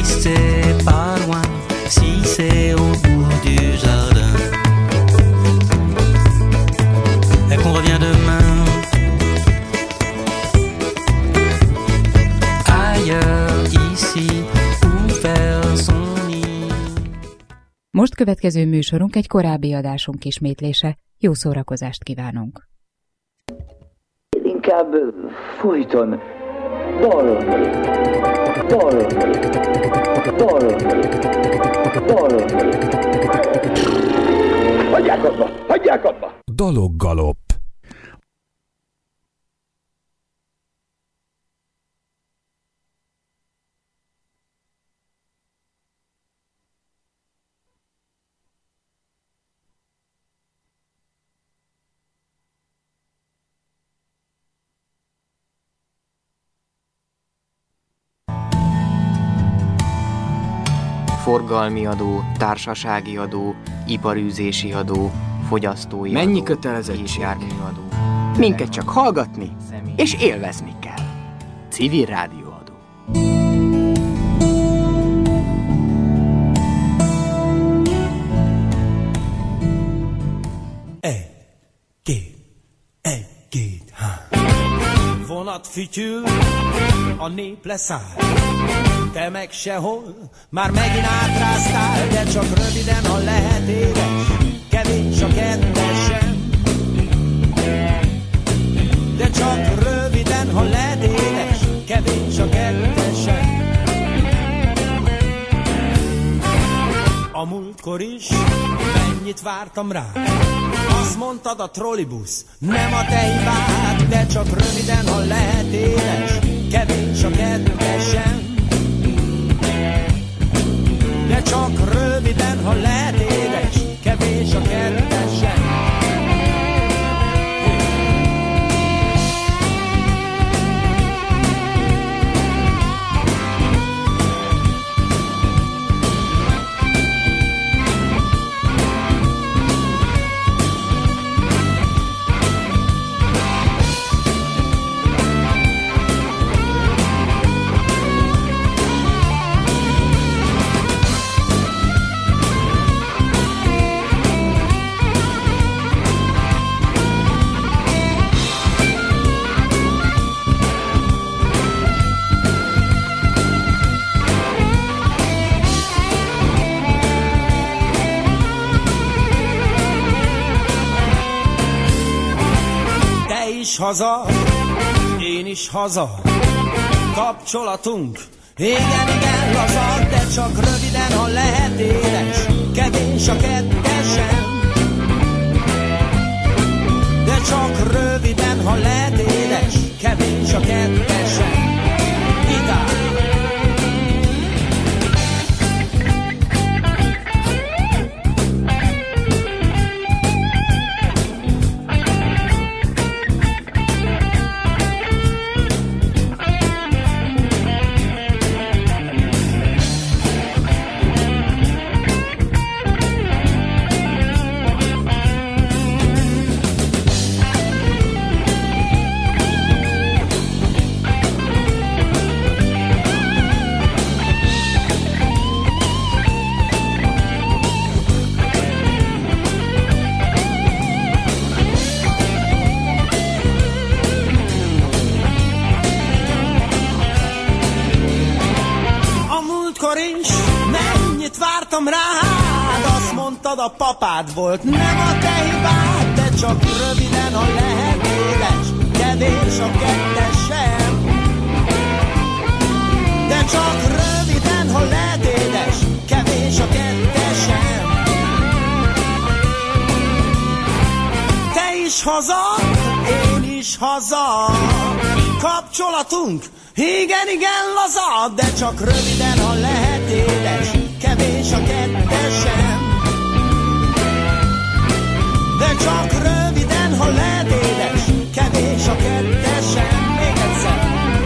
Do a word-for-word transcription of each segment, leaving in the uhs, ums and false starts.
c'est pas loin, si c'est au bout du jardin, et qu'on revient demain. Ailleurs, ici, où faire son nid. Most következő műsorunk egy korábbi adásunk ismétlése. Jó szórakozást kívánunk! Inkább folyton dal, dal, dal, dal. Hagyják adva! Hagyják adva! Daloggalop. Forgalmi adó, társasági adó, iparűzési adó, fogyasztói Mennyi adó, kötelezettség? gépjárműadó. Minket csak hallgatni és élvezni kell. Civil rádióadó. Egy, két, egy, két, há. Vonat fütyül, a nép leszáll. Te meg sehol, már megint átráztál, de csak röviden, ha lehet édes, kevés a kettesem. De csak röviden, ha lehet édes, kevés a kettesem. A múltkor is mennyit vártam rá, azt mondtad a trollibusz, nem a te hibád, de csak röviden, ha lehet édes, kevés a kettesem. De csak röviden, ha lehet édes, kevés a kettesem. Haza, én is haza, kapcsolatunk, igen, igen, laza, de csak röviden, ha lehet édes, kevés a kettesem. De csak röviden, ha lehet édes, kevés a kettesem. Gitár! Rád, azt mondtad, a papád volt, nem a te hibád, de csak röviden, ha lehet édes, kevés a kettesem. De csak röviden, ha lehet édes, kevés a kettesem. Te is haza, én is haza, kapcsolatunk, igen, igen, laza, de csak röviden, ha lehet édes, kevés a kettesem. De csak röviden, ha lehet édes, kevés a kettesem. Még egyszer.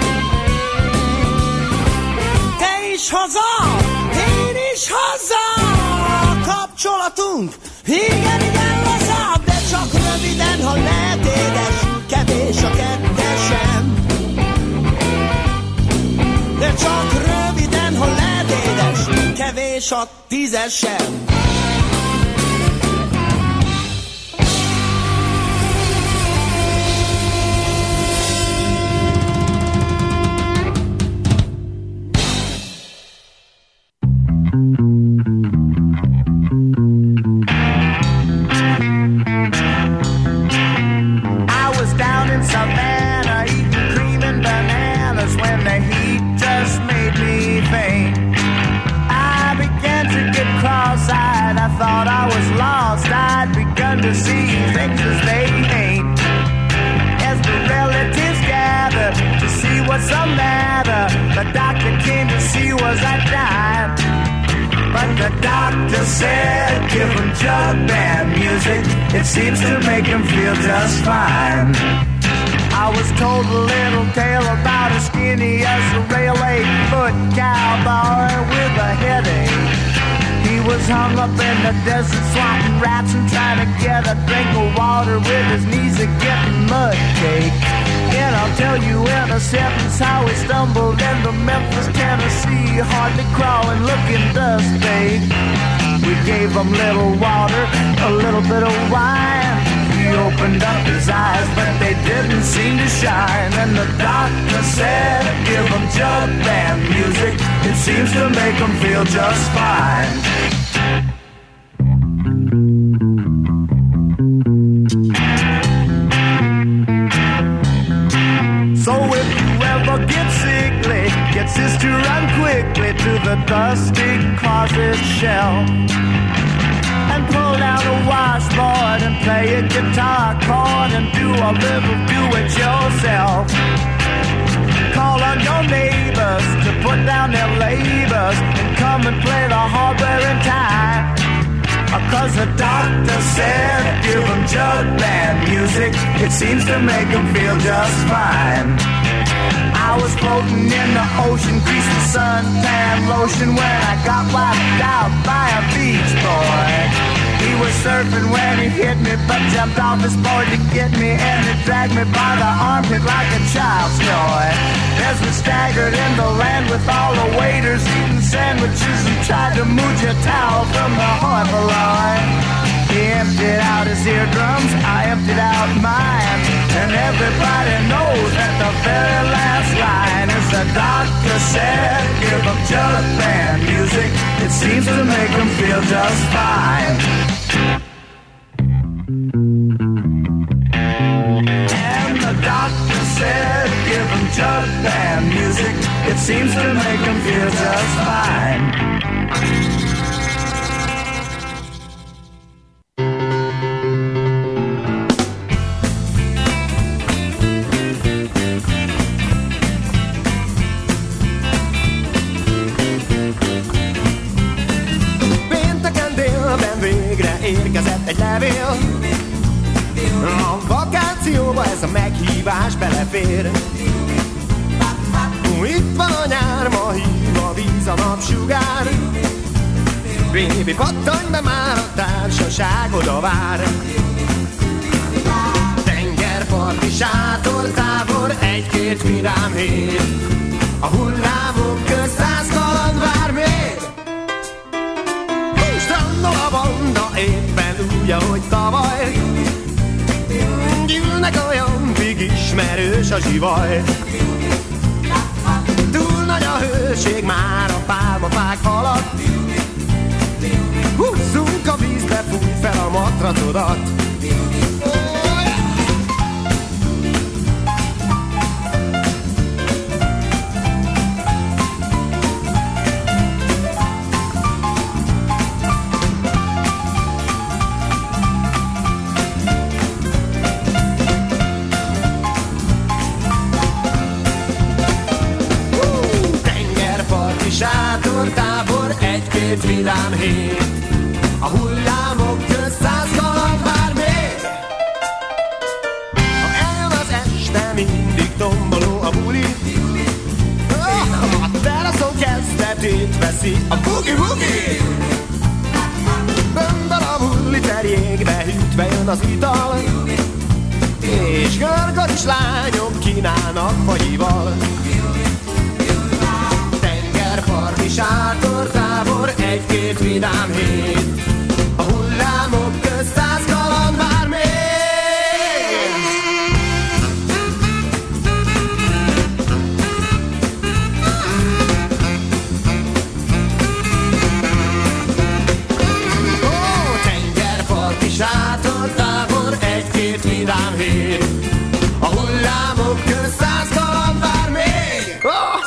Te is haza, én is haza, kapcsolatunk, igen, igen, laza, de csak röviden, ha lehet édes, kevés a kettesem. De csak röviden, ha lehet édes, és a tízesen. To see things as they ain't. As the relatives gather to see what's the matter, the doctor came to see was I dying. But the doctor said, give him jug band music, it seems to make him feel just fine. I was told a little tale about a skinny as a rail eight-foot cowboy with a headache. He was hung up in the desert swatting rats and trying to get a drink of water with his knees a getting mud caked. And I'll tell you in a sentence how he stumbled into Memphis, Tennessee, hardly crawling, looking dust baked. We gave him little water, a little bit of wine. He opened up his eyes, but they didn't seem to shine. And the doctor said, give him jug band music, it seems to make him feel just fine. So if you ever get sickly, get sis to run quickly to the dusty closet shelf and pull down a washboard and play a guitar chord and do a little do-it-yourself. Call on your neighbors to put down their labors and come and play the hardware in time. Cause the doctor said, give them jug band music, it seems to make them feel just fine. I was floating in the ocean, greased with suntan lotion when I got wiped out by a beach boy. He was surfing when he hit me, but jumped off his board to get me, and he dragged me by the armpit like a child's toy. As we staggered in the land with all the waiters eating sandwiches and tried to mooch a towel from the hoi polloi. He emptied out his eardrums, I emptied out mine, and everybody knows that the very last line is the doctor said, give them jug band music, it seems to make them feel just fine. And the doctor said, give them jug band music, it seems to make them feel just fine. Érkezett egy levél, a vakációba ez a meghívás belefér. Itt van a nyár, ma hív a víz, a napsugár. Bébi, pattanj be már, a társaság oda vár. Tengerparti sátortábor, egy-két vidám hét, a hullámok közt száz kaland vár még. Strandol a banda, éppen úgy, ahogy tavaly. Gyűlnek a jampig, ismerős a zsivaj. Túl nagy a hőség már a pálmafák alatt. Húzzunk a vízbe, fújj fel a matracodat. Sátortábor, egy-két vidám hét, a hullámok közt száz kaland vár még. Ha eljön az este, mindig tomboló a buli, a teraszon kezdetét veszi a bugi-bugi. Bömböl a hulliter jégbe, hűtve jön az ital, és görgös lányok kínálnak fagyival. Parti sátortábor, egy-két vidám hét. A hullámok közt száz kaland vár még. Ó, tengerparti sátortábor, egy-két vidám hét. A hullámok közt száz kaland vár még. Oh!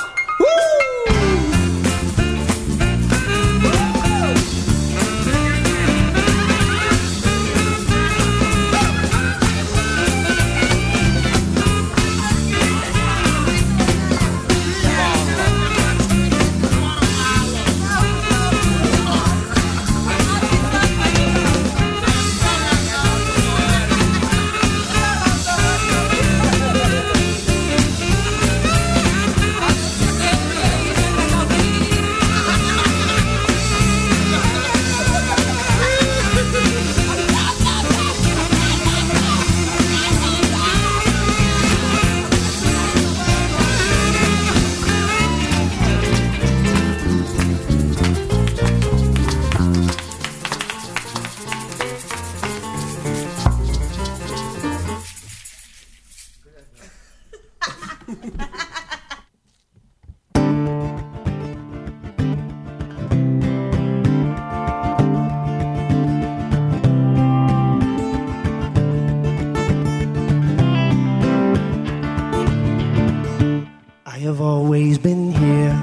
I've always been here,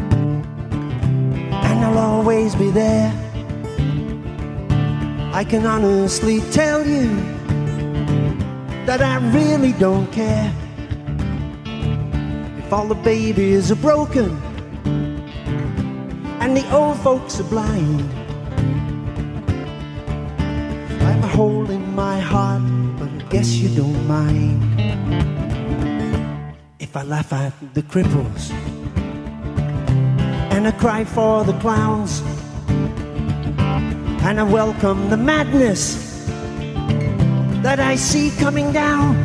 and I'll always be there. I can honestly tell you that I really don't care if all the babies are broken and the old folks are blind. I have a hole in my heart, but I guess you don't mind if I laugh at the cripples and I cry for the clowns and I welcome the madness that I see coming down,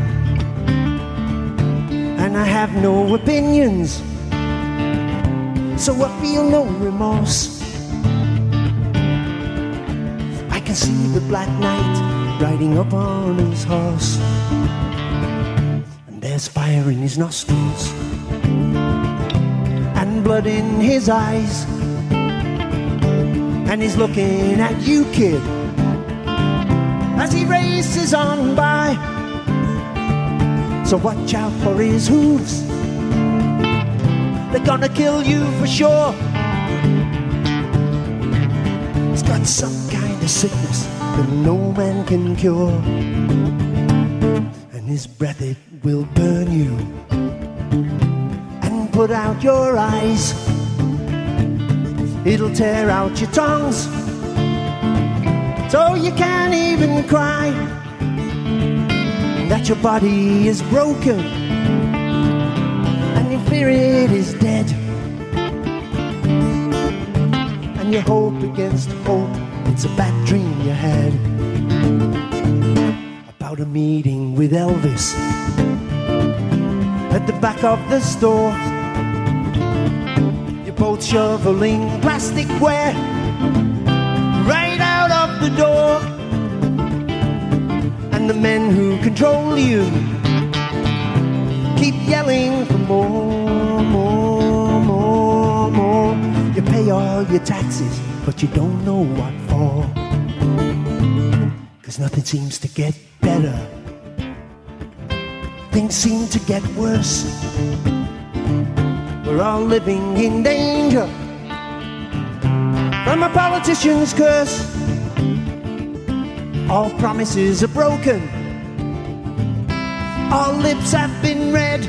and I have no opinions, so I feel no remorse. I can see the Black Knight riding up on his horse, and there's fire in his nostrils and blood in his eyes, and he's looking at you, kid, as he races on by. So watch out for his hooves, they're gonna kill you for sure. He's got some kind of sickness that no man can cure, and his breath, it will burn you and put out your eyes. It'll tear out your tongues so you can't even cry that your body is broken and your spirit is dead, and you hope against hope it's a bad dream you had about a meeting with Elvis at the back of the store. Both shoveling plasticware right out of the door, and the men who control you keep yelling for more, more, more, more. You pay all your taxes, but you don't know what for, 'cause nothing seems to get better, things seem to get worse. We're all living in danger from a politician's curse. All promises are broken, all lips have been read.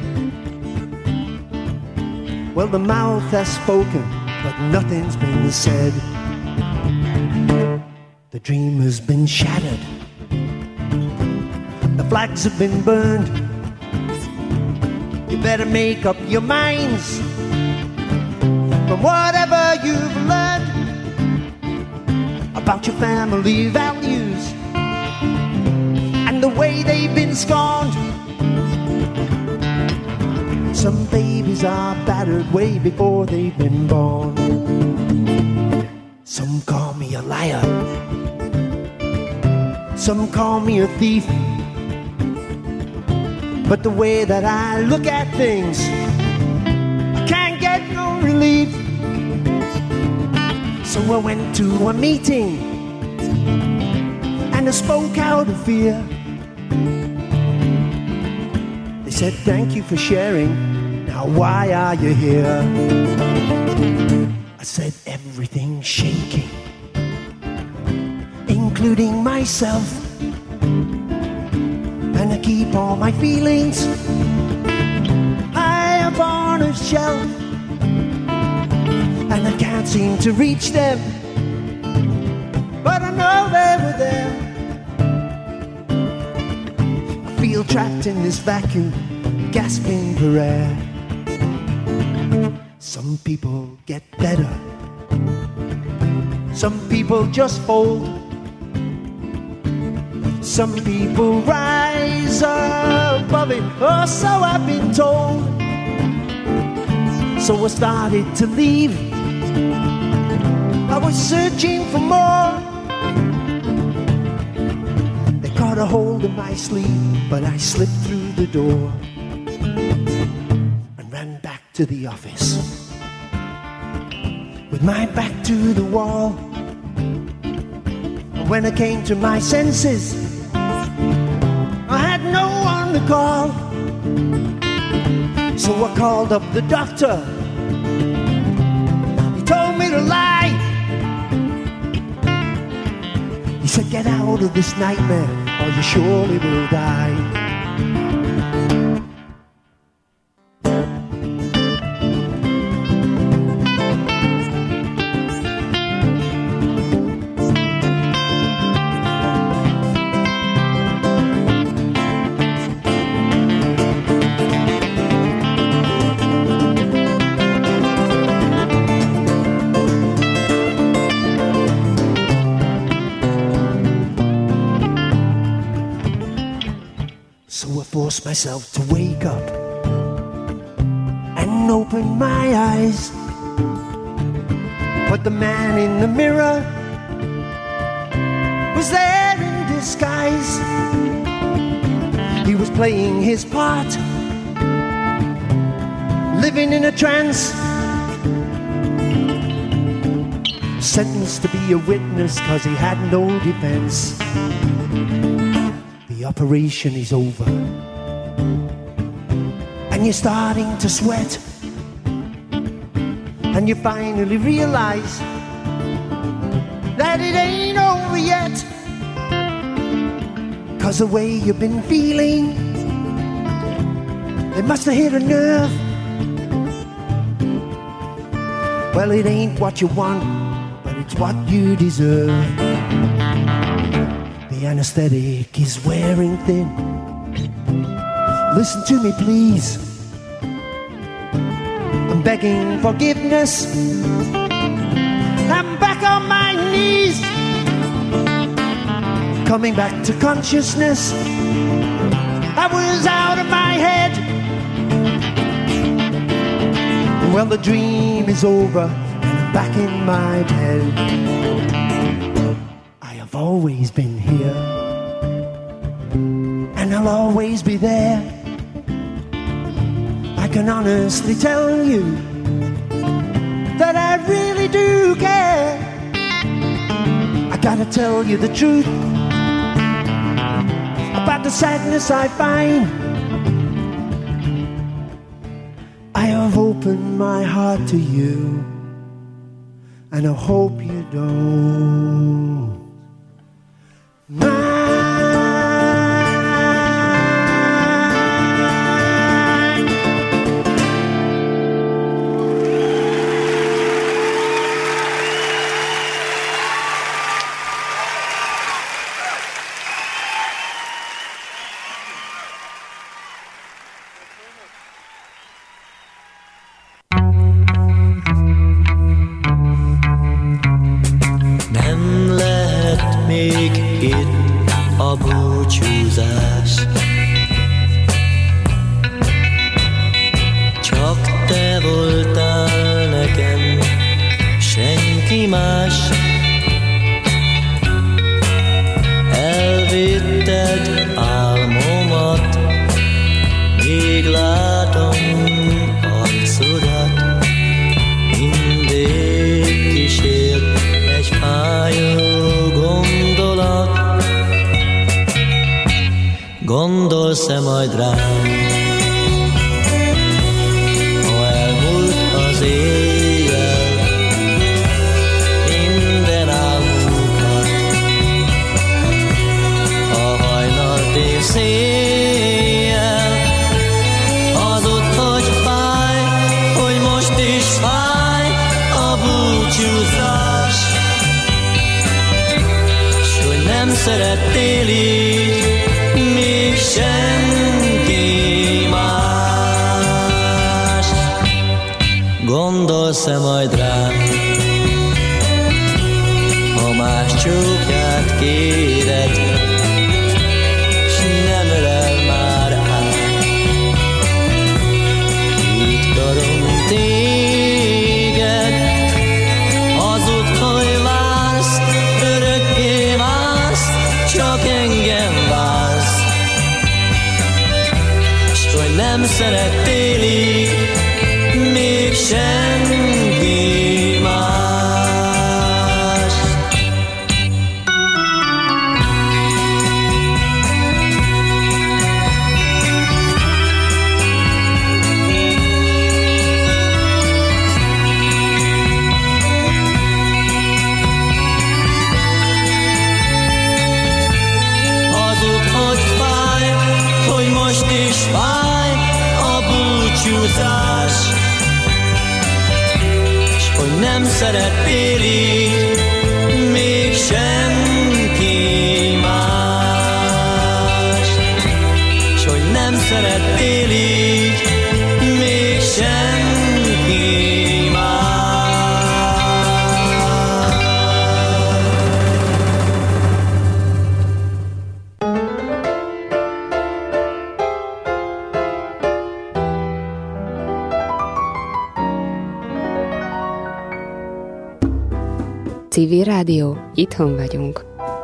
Well, the mouth has spoken, but nothing's been said. The dream has been shattered, the flags have been burned. You better make up your minds from whatever you've learned about your family values and the way they've been scorned. Some babies are battered way before they've been born. Some call liar. Some call me a thief, but the way that I look at things, I can't get no relief. So I went to a meeting and I spoke out of fear. They said, thank you for sharing. Now why are you here? I said, everything's shaking, including myself. And I keep all my feelings high up on a shelf, and I can't seem to reach them, but I know they were there. I feel trapped in this vacuum, gasping for air. Some people get better, some people just fold, some people rise above it, or so I've been told. So I started to leave, I was searching for more. They caught a hold of my sleeve, but I slipped through the door and ran back to the office with my back to the wall. When I came to my senses, I had no one to call. So I called up the doctor. He told me to lie. He said, get out of this nightmare or you surely will die. Force myself to wake up and open my eyes, but the man in the mirror was there in disguise. He was playing his part, living in a trance, sentenced to be a witness cause he had no defense. The operation is over and you're starting to sweat, and you finally realize that it ain't over yet, cause the way you've been feeling, it must have hit a nerve. Well, it ain't what you want, but it's what you deserve. The anesthetic is wearing thin. Listen to me, please. I'm begging forgiveness. I'm back on my knees, coming back to consciousness. I was out of my head. Well, the dream is over and I'm back in my bed. I have always been here, and I'll always be there. I can honestly tell you that I really do care. I gotta tell you the truth about the sadness I find. I have opened my heart to you, and I hope you don't mind. szerettél így, még senki más. Gondolsz-e majd rám, ha más csókját kéred, s nem ölel már át, így karom téged, hazud, hogy vársz, örökké vársz, csak engem vársz, s hogy nem szerettél így, még senki más. Hazud, hogy fáj, hogy most is fáj a búcsúzás, hogy nem szerettél így, még senki más. S hogy nem szerettél így, még senki más. Civil Rádió, itthon vagyunk.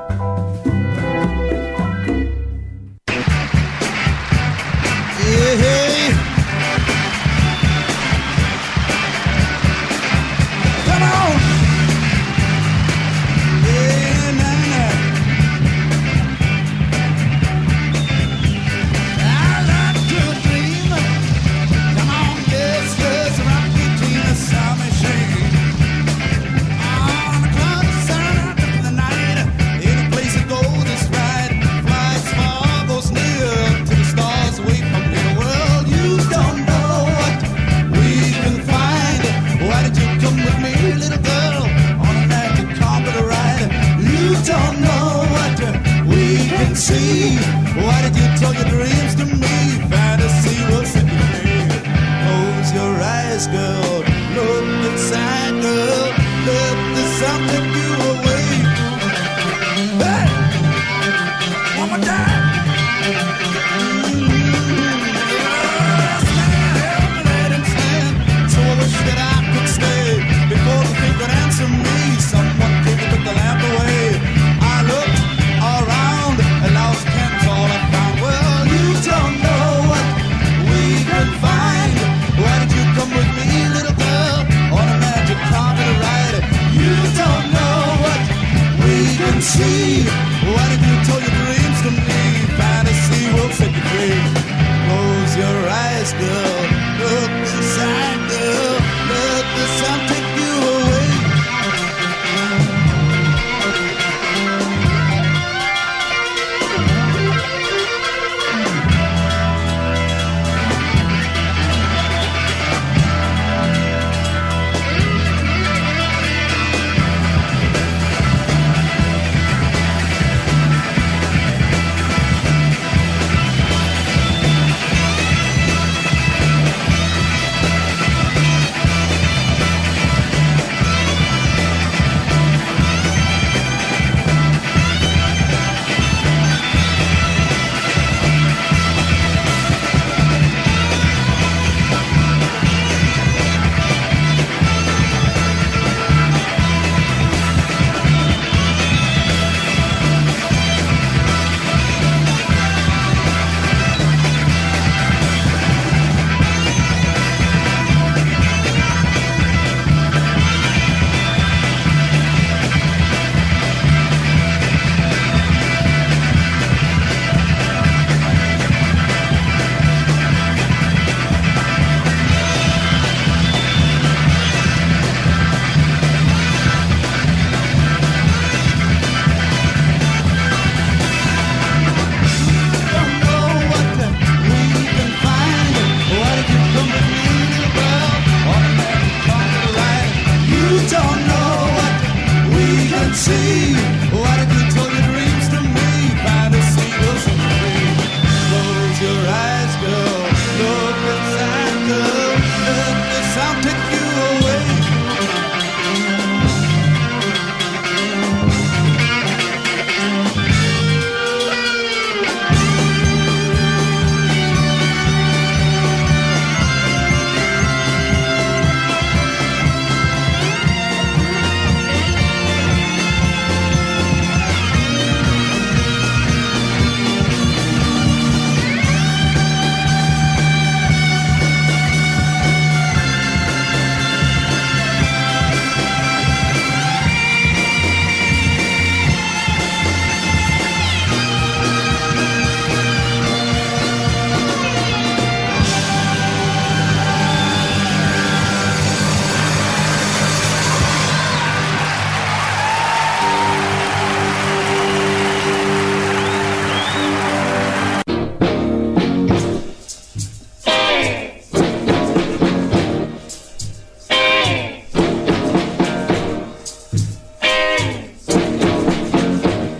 See, why did you tell your dreams to me? Fantasy will set you free. Close your eyes, girl. Look inside, girl. Let the sound take you away. Hey! One more time. So I wish that I could stay before the thing could answer me. Someone came and took the lamp away. I looked around and lost count all I found. Well, you don't know what we can find. Why did you come with me, little girl, on a magic carpet ride? You don't know what we can see. Why did you tell your dreams to me? Fantasy will set you free. Close your eyes, girl. Look inside, girl. Let the sun take you away.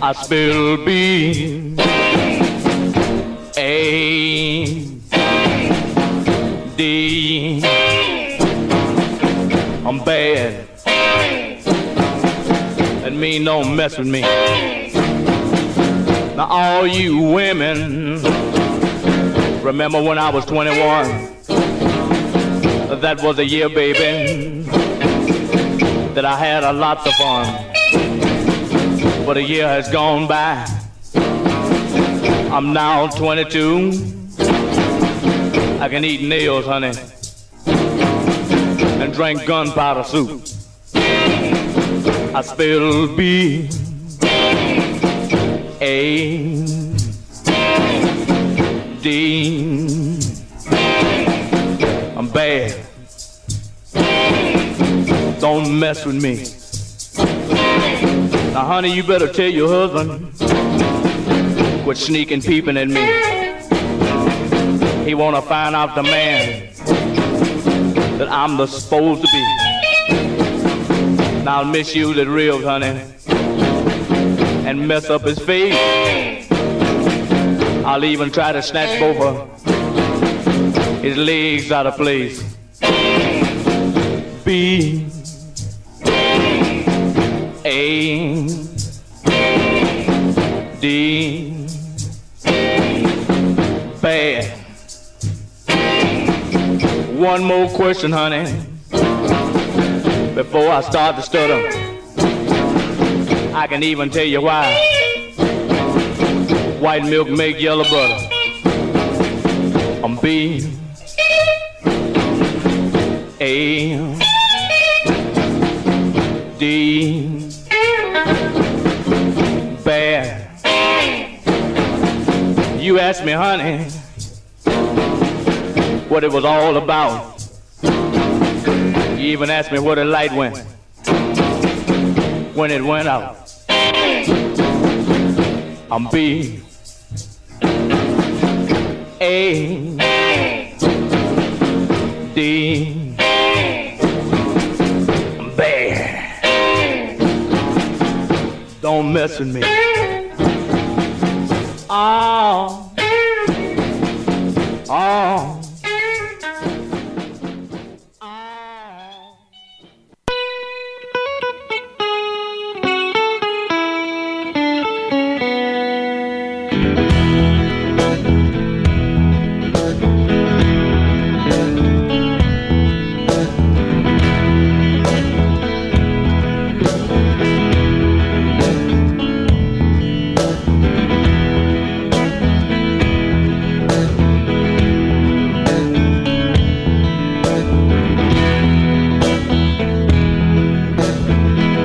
I spill B A D. I'm bad. That mean don't mess with me. Now all you women, remember when I was twenty-one? That was a year, baby, that I had a lot of fun. But a year has gone by. I'm now twenty-two. I can eat nails, honey, and drink gunpowder soup. I spill B A D. I'm bad. Don't mess with me. Now, honey, you better tell your husband quit sneaking, peeping at me. He wanna find out the man that I'm the supposed to be. Now I'll misuse his ribs, honey, and mess up his face. I'll even try to snatch both of his legs out of place. B A D. Bad. One more question, honey, before I start to stutter. I can even tell you why white milk make yellow butter. I'm B A D. Bad. You asked me, honey, what it was all about. You even asked me where the light went when it went out. I'm B A D. I'm bad. Don't mess with me. Oh, oh.